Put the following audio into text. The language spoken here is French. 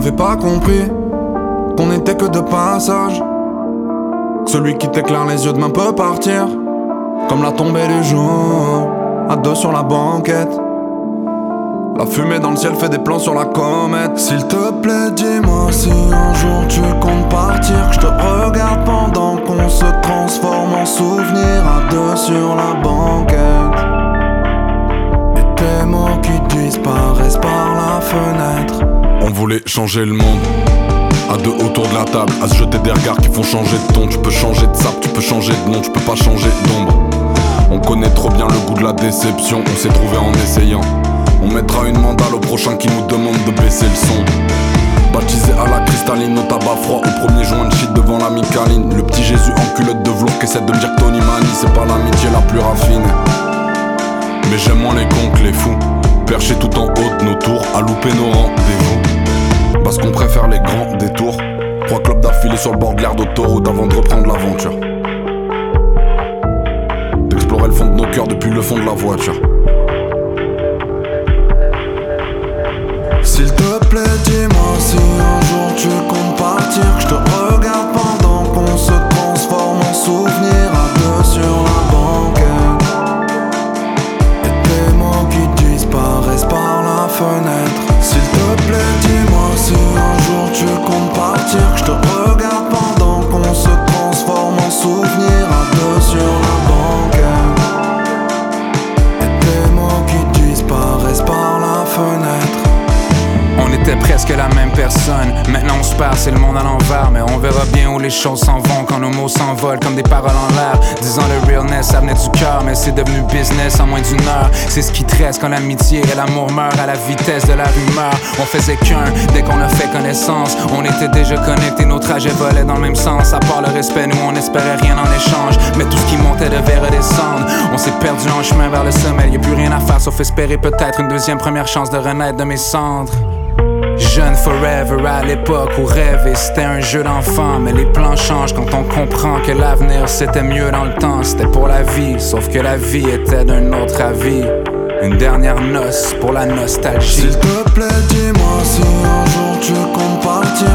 n'avais pas compris qu'on n'était que de passage. Celui qui t'éclaire les yeux demain peut partir, comme la tombée du jour, à deux sur la banquette. La fumée dans le ciel fait des plans sur la comète. S'il te plaît, dis-moi si un jour tu comptes partir, que je te regarde pendant qu'on se transforme en souvenir à deux sur la banquette. Et tes mots qui disparaissent par la fenêtre. On voulait changer le monde à deux autour de la table, à se jeter des regards qui font changer de ton. Tu peux changer de sable, tu peux changer de nom, tu peux pas changer d'ombre. On connaît trop bien le goût de la déception, on s'est trouvé en essayant. On mettra une mandale au prochain qui nous demande de baisser le son. Baptisé à la cristalline, au tabac froid, au premier joint de shit devant la micaline. Le petit Jésus en culotte de velours qui essaie de me dire que Tony Mani, c'est pas l'amitié la plus raffinée. Mais j'aime moins les cons que les fous, perchés tout en haut de nos tours, à louper nos rendez-vous. Parce qu'on préfère les grands détours. 3 clopes d'affilée sur le bord de l'air d'autoroute avant de reprendre l'aventure. D'explorer le fond de nos cœurs depuis le fond de la voiture. S'il te plaît, dis-moi si un jour tu comptes partir, que je te regarde pendant qu'on se transforme en souvenir à deux sur la banquette. Et tes mots qui disparaissent par la fenêtre. S'il te plaît, dis-moi si un jour tu comptes partir, que je te regarde pendant qu'on se transforme en souvenir à deux sur la banquette. Et tes mots qui disparaissent par la fenêtre. On était presque la même personne, maintenant on se perd, c'est le monde à l'envers. Mais on verra bien où les choses s'en vont quand nos mots s'envolent comme des paroles en l'air. Disant le realness, ça venait du cœur, mais c'est devenu business en moins d'une heure. C'est ce qui te reste quand l'amitié et l'amour meurent à la vitesse de la rumeur. On faisait qu'un, dès qu'on a fait connaissance, on était déjà connectés, nos trajets volaient dans le même sens. À part le respect, nous on espérait rien en échange, mais tout ce qui montait devait redescendre. On s'est perdu en chemin vers le sommet, y'a plus rien à faire sauf espérer peut-être une deuxième première chance de renaître de mes cendres. Jeune forever à l'époque où rêver c'était un jeu d'enfant. Mais les plans changent quand on comprend que l'avenir c'était mieux dans le temps. C'était pour la vie, sauf que la vie était d'un autre avis. Une dernière noce pour la nostalgie. S'il te plaît, dis-moi si un jour tu comptes partir,